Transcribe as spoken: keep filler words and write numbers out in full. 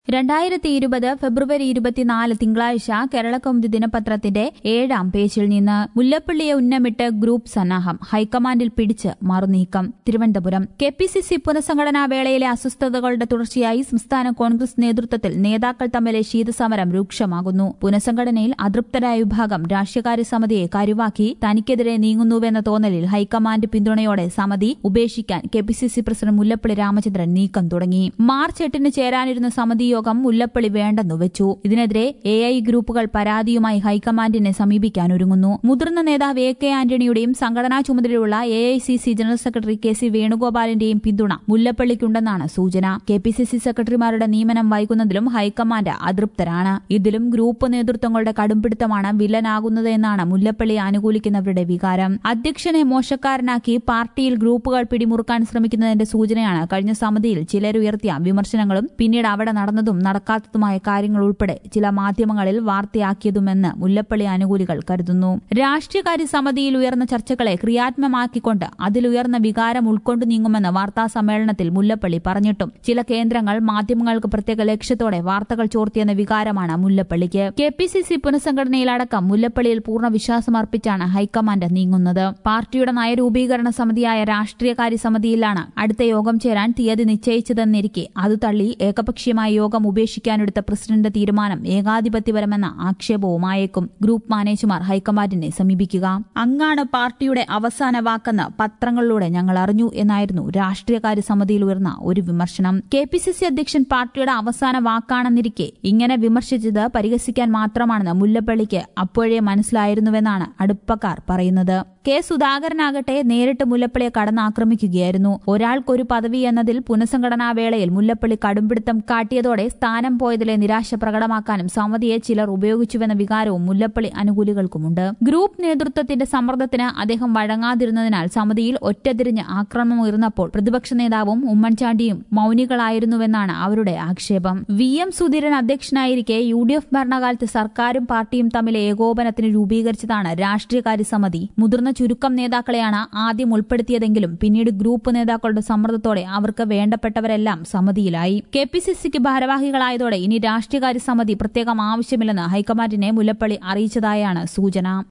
രണ്ടായിരത്തി ഇരുപത് ഫെബ്രുവരി ഇരുപത്തിനാല് തിങ്കളാഴ്ച കേരളകൗമുദി ദിനപത്രത്തിന്റെ ഏഴാം പേജിൽ നിന്ന് മുല്ലപ്പള്ളിയെ ഉന്നമിട്ട് ഗ്രൂപ്പ് സന്നാഹം ഹൈക്കമാൻഡിൽ പിടിച്ച് മറുനീക്കം. Thiruvananthapuram K P C C പുനഃസംഘടനാ വേളയിലെ അസ്വസ്ഥതകളുടെ തുടർച്ചയായി സംസ്ഥാന കോൺഗ്രസ് നേതൃത്വത്തിൽ നേതാക്കൾ തമ്മിലെ ശീതസമരം രൂക്ഷമാകുന്നു. പുനഃസംഘടനയിൽ അതൃപ്തരായ വിഭാഗം രാഷ്ട്രീയകാര്യ സമിതിയെ കരുവാക്കി തനിക്കെതിരെ നീങ്ങുന്നുവെന്ന തോന്നലിൽ ഹൈക്കമാൻഡ് പിന്തുണയോടെ സമിതി ഉപേക്ഷിക്കാൻ K P C C president Mullappally Ramachandran നീക്കം തുടങ്ങി. മാർച്ച് എട്ടിന് ചേരാനിരുന്ന സമിതി യോഗം മുല്ലപ്പള്ളി വേണ്ടെന്നു വെച്ചു. ഇതിനെതിരെ എ ഐ ഗ്രൂപ്പുകൾ പരാതിയുമായി ഹൈക്കമാൻഡിനെ സമീപിക്കാനൊരുങ്ങുന്നു. മുതിർന്ന നേതാവ് എ കെ ആന്റണിയുടെയും സംഘടനാ ചുമതലയുള്ള A I C C general secretary K C വേണുഗോപാലിന്റെയും പിന്തുണ മുല്ലപ്പള്ളിക്കുണ്ടെന്നാണ് സൂചന. കെ പി സി സി സെക്രട്ടറിമാരുടെ നിയമനം വൈകുന്നതിലും ഹൈക്കമാൻഡ് അതൃപ്തരാണ്. ഇതിലും ഗ്രൂപ്പ് നേതൃത്വങ്ങളുടെ കടുംപിടുത്തമാണ് വില്ലനാകുന്നത് എന്നാണ് മുല്ലപ്പള്ളിയെ അനുകൂലിക്കുന്നവരുടെ വികാരം. അധ്യക്ഷനെ മോശക്കാരനാക്കി പാർട്ടിയിൽ ഗ്രൂപ്പുകൾ പിടിമുറുക്കാൻ ശ്രമിക്കുന്നതിന്റെ സൂചനയാണ് കഴിഞ്ഞ സമിതിയിൽ ചിലരുയർത്തിയ വിമർശനങ്ങളും പിന്നീട് അവിടെ നടന്നതും നടക്കാത്തതുമായ കാര്യങ്ങൾ ഉൾപ്പെടെ ചില മാധ്യമങ്ങളിൽ വാർത്തയാക്കിയതുമെന്ന് മുല്ലപ്പള്ളി അനുകൂലികൾ കരുതുന്നു. രാഷ്ട്രീയകാര്യ സമിതിയിൽ ഉയർന്ന ചർച്ചകളെ ക്രിയാത്മകമാക്കിക്കൊണ്ട് അതിലുയർന്ന വികാരം ഉൾക്കൊണ്ടു നീങ്ങുമെന്ന് വാർത്താ സമ്മേളനത്തിൽ മുല്ലപ്പള്ളി പറഞ്ഞിട്ടും ചില കേന്ദ്രങ്ങൾ മാധ്യമങ്ങൾക്ക് പ്രത്യേക ലക്ഷ്യത്തോടെ വാർത്തകൾ ചോർത്തിയെന്ന വികാരമാണ് മുല്ലപ്പള്ളിക്ക്. കെ പി സി സി പുനഃസംഘടനയിലടക്കം മുല്ലപ്പള്ളിയിൽ പൂർണ്ണ വിശ്വാസമർപ്പിച്ചാണ് ഹൈക്കമാൻഡ് നീങ്ങുന്നത്. പാർട്ടിയുടെ നയരൂപീകരണ സമിതിയായ രാഷ്ട്രീയകാര്യ സമിതിയിലാണ് അടുത്ത യോഗം ചേരാൻ തീയതി നിശ്ചയിച്ചതെന്നിരിക്കെ അത് തള്ളി ഏകപക്ഷീയമായ യോഗം ഉപേക്ഷിക്കാനെടുത്ത പ്രസിഡന്റ് തീരുമാനം ഏകാധിപത്യപരമെന്ന ആക്ഷേപവുമായേക്കും ഗ്രൂപ്പ് മാനേജർമാർ ഹൈക്കമാൻഡിനെ സമീപിക്കുക. അങ്ങാണ് പാർട്ടിയുടെ അവസാന വാക്കെന്ന് പത്രങ്ങളിലൂടെ ഞങ്ങൾ അറിഞ്ഞു എന്നായിരുന്നു രാഷ്ട്രീയകാര്യ സമിതിയിൽ ഉയർന്ന ഒരു വിമർശനം. കെ പി സി സി അധ്യക്ഷൻ പാർട്ടിയുടെ അവസാന വാക്കാണെന്നിരിക്കെ ഇങ്ങനെ വിമർശിച്ചത് പരിഹസിക്കാൻ മാത്രമാണെന്ന് മുല്ലപ്പള്ളിക്ക് അപ്പോഴേ മനസ്സിലായിരുന്നുവെന്നാണ് അടുപ്പക്കാർ പറയുന്നത്. കെ സുധാകരനാകട്ടെ നേരിട്ട് മുല്ലപ്പള്ളിയെ കടന്നാക്രമിക്കുകയായിരുന്നു. ഒരാൾക്കൊരു പദവി എന്നതിൽ പുനഃസംഘടനാ വേളയിൽ മുല്ലപ്പള്ളി കടുംപിടുത്തം കാട്ടിയതോടെ സ്ഥാനം പോയതിലെ നിരാശ പ്രകടമാക്കാനും സമിതിയെ ചിലർ ഉപയോഗിച്ചുവെന്ന വികാരവും മുല്ലപ്പള്ളി അനുകൂലികൾക്കുമുണ്ട്. ഗ്രൂപ്പ് നേതൃത്വത്തിന്റെ സമ്മർദ്ദത്തിന് അദ്ദേഹം വഴങ്ങാതിരുന്നതിനാൽ സമിതിയിൽ ഒറ്റതിരിഞ്ഞ് ആക്രമണം ഉയർന്നപ്പോൾ പ്രതിപക്ഷ നേതാവും ഉമ്മൻചാണ്ടിയും മൌനികളായിരുന്നുവെന്നാണ് അവരുടെ ആക്ഷേപം. വി എം സുധീരൻ അധ്യക്ഷനായിരിക്കെ യു ഡി എഫ് ഭരണകാലത്ത് സർക്കാരും പാർട്ടിയും തമ്മിലെ ഏകോപനത്തിന് രൂപീകരിച്ചതാണ് രാഷ്ട്രീയകാര്യ സമിതി. മുതിർന്ന ചുരുക്കം നേതാക്കളെയാണ് ആദ്യം ഉൾപ്പെടുത്തിയതെങ്കിലും പിന്നീട് ഗ്രൂപ്പ് നേതാക്കളുടെ സമ്മർദ്ദത്തോടെ അവർക്ക് വേണ്ടപ്പെട്ടവരെല്ലാം സമിതിയിലായി. കെ പി സി സിക്ക് ഭാരവാഹികളായതോടെ ഇനി രാഷ്ട്രീയകാര്യ സമിതി പ്രത്യേകം ആവശ്യമില്ലെന്ന് ഹൈക്കമാൻഡിനെ മുല്ലപ്പള്ളി അറിയിച്ചതായാണ് സൂചന.